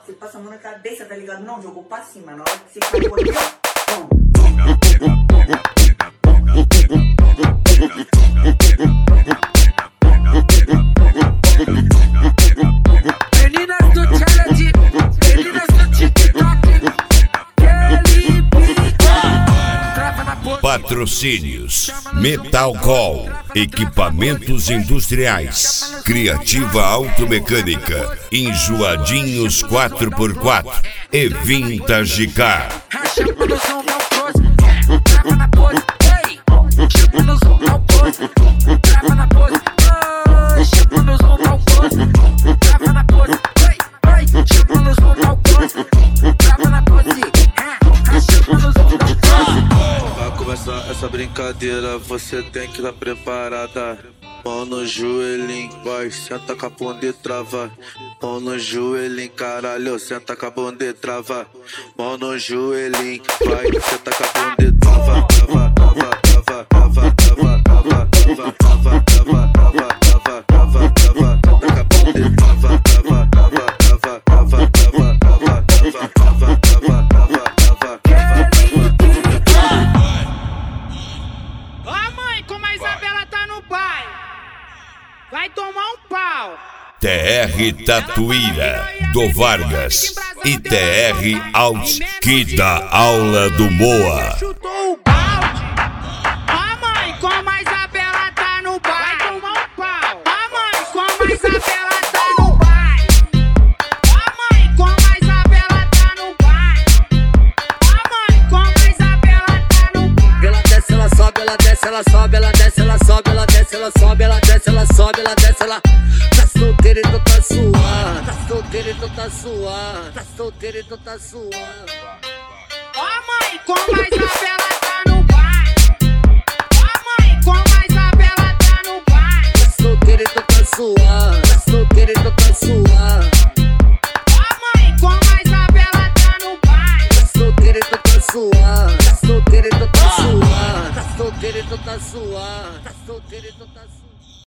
Você passa a mão na cabeça, tá ligado? Não, jogou pra cima. Na hora que você caiu aqui, ó. Meninas do challenge, meninas do TikTok, Patrocínios: Metalcol, equipamentos industriais, Criativa Automecânica, Enjoadinhos 4x4 e Vintage Car. chama no som, não pose, trava na pose, ei, chama no som, não pose, trava na pose, chama no som, não pose, trava na pose, ei, chama no som, não pose, trava na pose, chama no som, não pose. Pra começar essa brincadeira, você tem que estar preparada. Mão no joelhinho, vai, senta com a bunda e trava. Mão no joelhinho, caralho, senta com a bunda e trava. Mão no joelhinho, vai, senta com a bunda e trava. Trava, trava, trava, trava, trava, trava, trava, trava, trava, trava, trava, trava, trava, senta com a bunda e trava. Trava, trava, trava, trava, trava, trava, trava, trava, trava, trava, Ó a mãe, como a Isabela tá no pai, vai tomar um pau. TR Tatuíra do Vargas e TR Out que dá aula do Moa. Chutou o balde. Ó a mãe, como a Isabela tá no pai, vai tomar um pau. Ó a mãe, como a Isabela tá no pai. Ó a mãe, como a Isabela tá no pai. Ó a mãe, como a Isabela tá no pai. Ela desce, ela sobe, ela desce, ela sobe, ela desce, ela sobe, ela desce, ela sobe, ela desce, ela sobe, ela desce, ela. Tá solteiro, então tá suando. Tá solteiro, então tá suando. Tá solteiro, então tá suando. Ó a mãe, como a Isabela tá no pai. Ó a mãe, como a Isabela tá no pai. Tá solteiro, então tá suando. Tá solteiro, então tá suando. Ó a mãe, como a Isabela tá no pai. Tá solteiro, então tá suando. Tá solteiro, então tá suando. Tá solteiro, então tá suando. Tá solteiro, então tá suando.